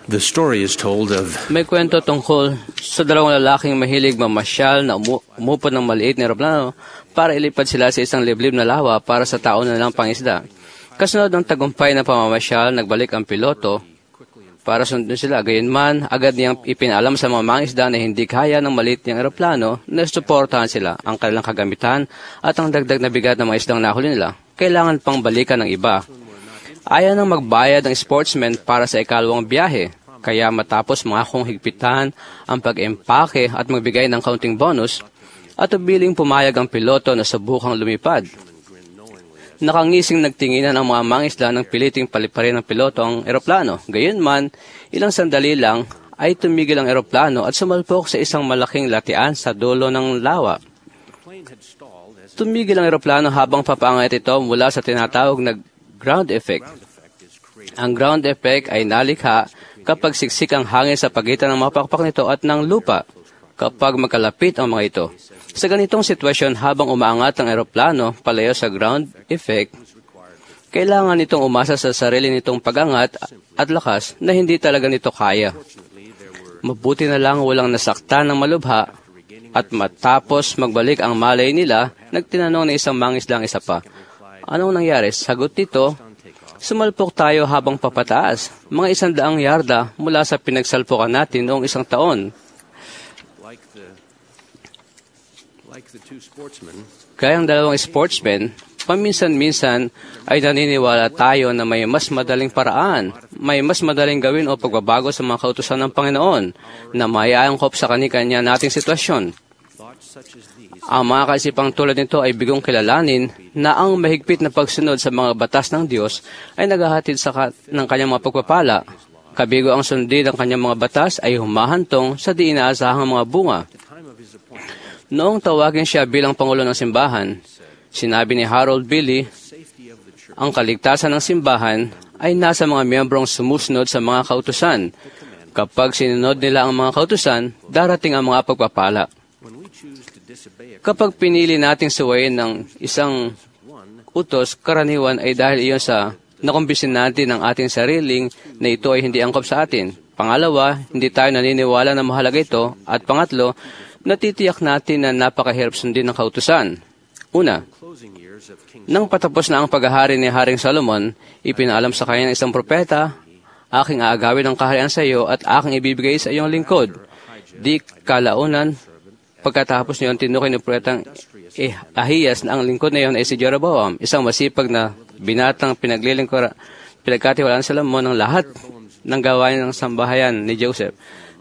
The story is told of May kwento tungkol sa dalawang lalaking mahilig mamasyal na umupod ng maliit na eroplano para ilipad sila sa isang liblib na lawa para sa tao na lang pangisda. Kasunod ng tagumpay na pamamasyal, nagbalik ang piloto para sundin sila. Gayunman, agad niyang ipinalam sa mga mangisda na hindi kaya ng maliit niyang eroplano na suportahan sila, ang kanilang kagamitan at ang dagdag na bigat ng mga isdang nahuli nila. Kailangan pang balikan ng iba. Ayaw nang magbayad ng sportsman para sa ikalawang biyahe. Kaya matapos mangakong higpitan ang pag-empake at magbigay ng kaunting bonus, at ubiling pumayag ang piloto na subukang lumipad. Nakangising nagtinginan ang mga mangisda ng piliting paliparin ng piloto ang eroplano. Gayunman, ilang sandali lang ay tumigil ang eroplano at sumalpok sa isang malaking latian sa dulo ng lawa. Tumigil ang eroplano habang papaangat ito mula sa tinatawag na ground effect. Ang ground effect ay nalikha kapag siksik ang hangin sa pagitan ng mga pakpak nito at ng lupa kapag magkalapit ang mga ito. Sa ganitong sitwasyon, habang umaangat ang eroplano palayo sa ground effect, kailangan nitong umasa sa sarili nitong pagangat at lakas na hindi talaga nito kaya. Mabuti na lang walang nasaktan ng malubha, at matapos magbalik ang malay nila, nagtinanong na isang mangisda ang isa pa. Anong nangyari? Sagot nito, sumalpok tayo habang papataas, mga 100 yarda mula sa pinagsalpukan natin noong isang taon. Gaya ang dalawang sportsmen, paminsan-minsan ay naniniwala tayo na may mas madaling paraan, may mas madaling gawin o pagbabago sa mga kautusan ng Panginoon na maiangkop sa kani-kanya nating sitwasyon. Ang mga kaisipang tulad nito ay bigong kilalanin na ang mahigpit na pagsunod sa mga batas ng Diyos ay naghahatid ng kanyang mga pagpapala. Kabigo ang sundin ng kanyang mga batas ay humahantong sa di inaasahang mga bunga. Noong tawagin siya bilang Pangulo ng Simbahan, sinabi ni Harold Billy, ang kaligtasan ng simbahan ay nasa mga miyembrong sumusunod sa mga kautusan. Kapag sinunod nila ang mga kautusan, darating ang mga pagpapala. Kapag pinili nating suwayin ng isang utos, karaniwan ay dahil iyon sa nakumbisin natin ng ating sariling na ito ay hindi angkop sa atin. Pangalawa, hindi tayo naniniwala na mahalaga ito. At pangatlo, natitiyak natin na napakahirap sundin ng kautusan. Una, nang patapos na ang paghahari ni Haring Solomon, ipinaalam sa kanya ng isang propeta, aking aagawin ang kaharian sa iyo at aking ibibigay sa iyong lingkod. Di kalaunan, pagkatapos niyon, tinukoy ni propetang Ahiyas na ang lingkod na iyon ay si Jeroboam, isang masipag na binatang pinagkatiwalaan sa Solomon ng lahat ng gawain ng sambahayan ni Joseph.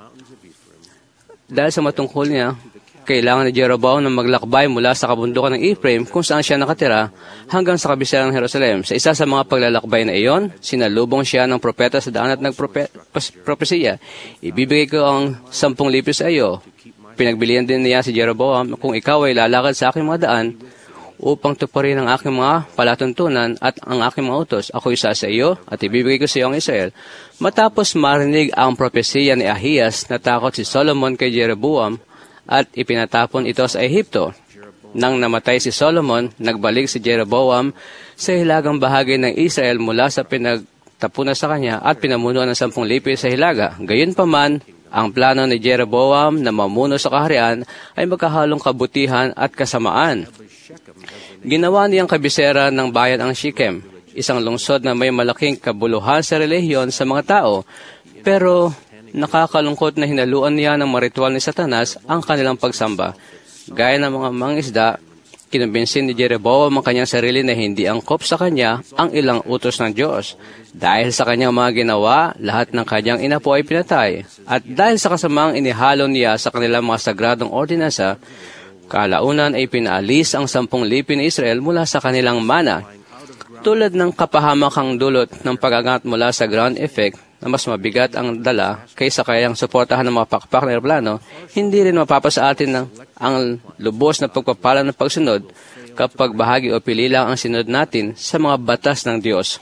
Dahil sa matungkol niya, kailangan ni Jeroboam na maglakbay mula sa kabundukan ng Ephraim kung saan siya nakatira hanggang sa kabisera ng Jerusalem. Sa isa sa mga paglalakbay na iyon, sinalubong siya ng propeta sa daan at nagpropesiya. Ibibigay ko ang 10,000 sa iyo. Pinagbilian din niya si Jeroboam kung ikaw ay lalakad sa aking mga daan upang tuparin ang aking mga palatuntunan at ang aking mga utos. Ako isa sa iyo at ibibigay ko sa iyo ang Israel. Matapos marinig ang propesiya ni Ahiyas, natakot si Solomon kay Jeroboam at ipinatapon ito sa Ehipto. Nang namatay si Solomon, nagbalik si Jeroboam sa hilagang bahagi ng Israel mula sa pinagtapunan sa kanya at pinamunuan ng 10,000 sa hilaga. Gayunpaman, ang plano ni Jeroboam na mamuno sa kaharian ay magkahalong kabutihan at kasamaan. Ginawa niyang kabisera ng bayan ang Shechem, isang lungsod na may malaking kabuluhan sa relihiyon sa mga tao, pero nakakalungkot na hinaluan niya ng maritual ni Satanas ang kanilang pagsamba. Gaya ng mga mangisda, kinumbinsin ni Jeroboam ang kanyang sarili na hindi angkop sa kanya ang ilang utos ng Diyos. Dahil sa kanyang mga ginawa, lahat ng kanyang inapo ay pinatay. At dahil sa kasamaang inihalo niya sa kanilang mga sagradong ordinansa, kalaunan ay pinaalis ang 10,000 ni Israel mula sa kanilang mana. Tulad ng kapahamakang dulot ng pag-angat mula sa ground effect na mas mabigat ang dala kaysa kayang suportahan ng mga pakpak na aeroplano, hindi rin mapapasa atin ang lubos na pagpapala ng pagsunod kapag bahagi o pili lang ang sinunod natin sa mga batas ng Diyos.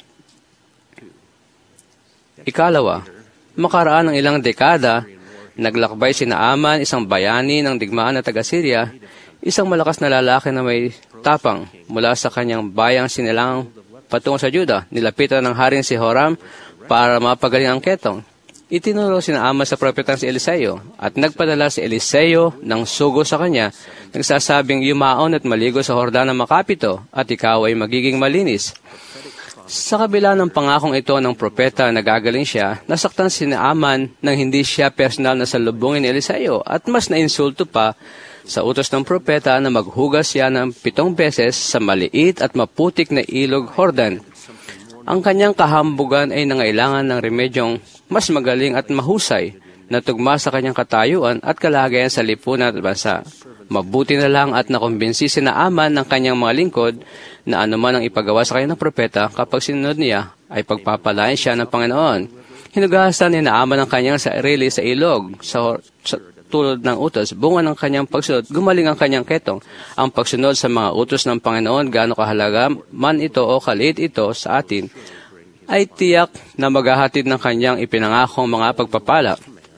Ikalawa, makaraan ng ilang dekada, naglakbay si Naaman, isang bayani ng digmaan na taga-Syria, isang malakas na lalaki na may tapang mula sa kanyang bayang sinilang patungo sa Juda. Nilapitan ng haring si Horam para mapagaling ang ketong. Itinuro sina Ama sa propetang si Eliseo at nagpadala si Eliseo ng sugo sa kanya, nagsasabing yumaon at maligo sa Hordan ng makapito at ikaw ay magiging malinis. Sa kabila ng pangakong ito ng propeta na gagaling siya, nasaktan si Naaman nang hindi siya personal na salubungin ni Eliseo at mas nainsulto pa sa utos ng propeta na maghugas siya ng 7 beses sa maliit at maputik na ilog Hordan. Ang kanyang kahambugan ay nangailangan ng remedyong mas magaling at mahusay na tugma sa kanyang katayuan at kalagayan sa lipunan at bansa. Mabuti na lang at nakumbinsi si Naaman ng kanyang mga lingkod na anuman ang ipagawa sa kanya ng propeta kapag sinunod niya ay pagpapalain siya ng Panginoon. Hinugasan ni Naaman ang kanyang sarili sa ilog sa tulad ng utos, bunga ng kanyang pagsunod, gumaling ang kanyang ketong. Ang pagsunod sa mga utos ng Panginoon, gaano kahalaga man ito o kaliit ito sa atin, ay tiyak na maghahatid ng kanyang ipinangakong mga pagpapala.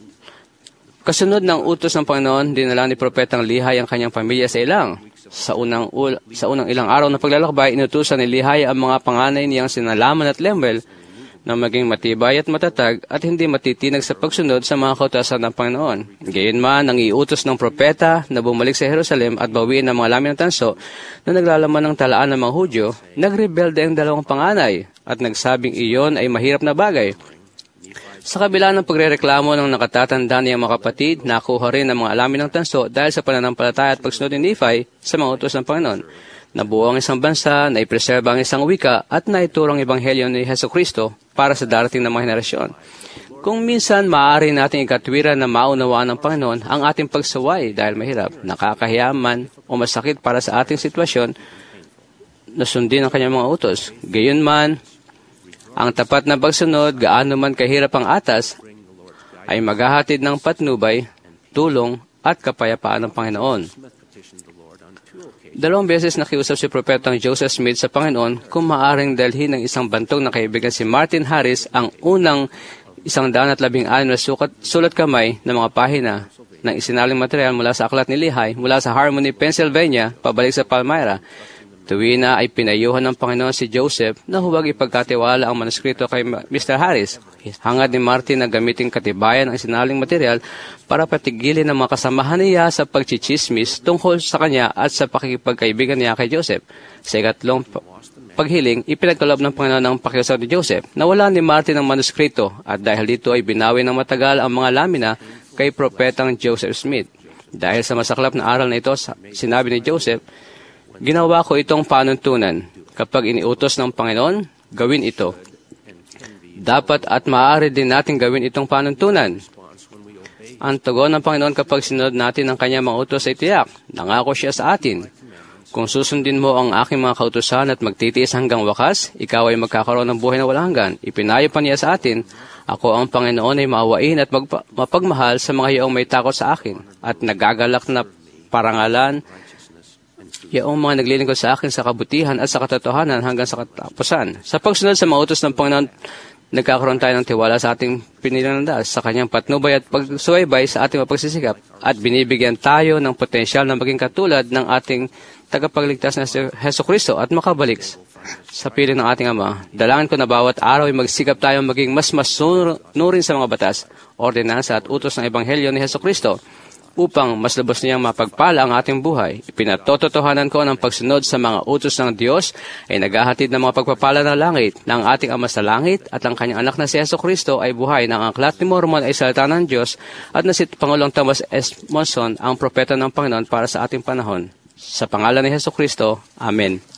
Kasunod ng utos ng Panginoon, dinala ni Propetang Lihay ang kanyang pamilya sa ilang. Sa unang ilang araw na paglalakbay, inutusan ni Lihay ang mga panganay niyang sinalaman at Lemuel na maging matibay at matatag at hindi matitinag sa pagsunod sa mga kautusan ng Panginoon. Gayunman, ang iutos ng propeta na bumalik sa Jerusalem at bawiin ang mga lamin ng tanso na naglalaman ng talaan ng mga Hudyo, nagrebelde ang 2 panganay at nagsabing iyon ay mahirap na bagay. Sa kabila ng pagrereklamo ng nakatatanda niyang mga kapatid, nakuha rin ang mga alamin ng tanso dahil sa pananampalataya at pagsunod ni Nephi sa mga utos ng Panginoon. Nabuo ang isang bansa, naipreserba ang isang wika at naituro ang ebanghelyo ni Hesukristo para sa darating na mga henerasyon. Kung minsan maaari nating ikatwiran na maunawaan ng Panginoon ang ating pagsaway dahil mahirap, nakakahiya man o masakit para sa ating sitwasyon na sundin ang kanyang mga utos. Gayunman, ang tapat na pagsunod, gaano man kahirap ang atas, ay maghahatid ng patnubay, tulong at kapayapaan ng Panginoon. 2 beses nakiusap si Propetang Joseph Smith sa Panginoon kung maaring dalhin ng isang bantog na kaibigan si Martin Harris ang unang 116 na sulat kamay ng mga pahina ng isinaling material mula sa aklat ni Lihay mula sa Harmony, Pennsylvania, pabalik sa Palmyra. Tuwi na ay pinayuhan ng Panginoon si Joseph na huwag ipagkatiwala ang manuskrito kay Mr. Harris. Hangad ni Martin na gamitin katibayan ang isinaling material para patigilin ang mga kasamahan niya sa pagchichismis tungkol sa kanya at sa pakikipagkaibigan niya kay Joseph. Sa ikatlong paghiling, ipinagkaloob ng Panginoon ang pakiusap ni Joseph. Nawala ni Martin ang manuskrito at dahil dito ay binawi ng matagal ang mga lamina kay Propetang Joseph Smith. Dahil sa masaklap na aral na ito, sinabi ni Joseph, "Ginawa ko itong panuntunan. Kapag iniutos ng Panginoon, gawin ito. Dapat at maaari din natin gawin itong panuntunan." Ang tugon ng Panginoon kapag sinunod natin ang kanyang mga utos ay tiyak. Nangako siya sa atin. Kung susundin mo ang aking mga kautusan at magtitiis hanggang wakas, ikaw ay magkakaroon ng buhay na walang hanggan. Ipinayo pa niya sa atin, ako ang Panginoon ay maawain at mapagmahal sa mga iyong may takot sa akin at nagagalak na parangalan yaong mga naglilingkod sa akin sa kabutihan at sa katotohanan hanggang sa katapusan. Sa pagsunod sa mga utos ng Panginoon, nagkakaroon tayo ng tiwala sa ating pinilang landas, sa kanyang patnubay at pagsubaybay sa ating mapagsisikap, at binibigyan tayo ng potensyal na maging katulad ng ating tagapagligtas na si Hesukristo at makabalik sa piling ng ating Ama. Dalangin ko na bawat araw ay magsikap tayo maging mas masunurin sa mga batas, ordinansa at utos ng Ebanghelyo ni Hesukristo, upang mas lubos niyang mapagpala ang ating buhay. Ipinatotohanan ko ng pagsunod sa mga utos ng Diyos ay naghahatid ng mga pagpapala ng langit ng ating Ama sa langit at ang kanyang anak na si Hesukristo ay buhay ng aklat ni Mormon ay salita ng Diyos at na si Pangulong Thomas S. Monson ang propeta ng Panginoon para sa ating panahon. Sa pangalan ni Hesukristo, Amen.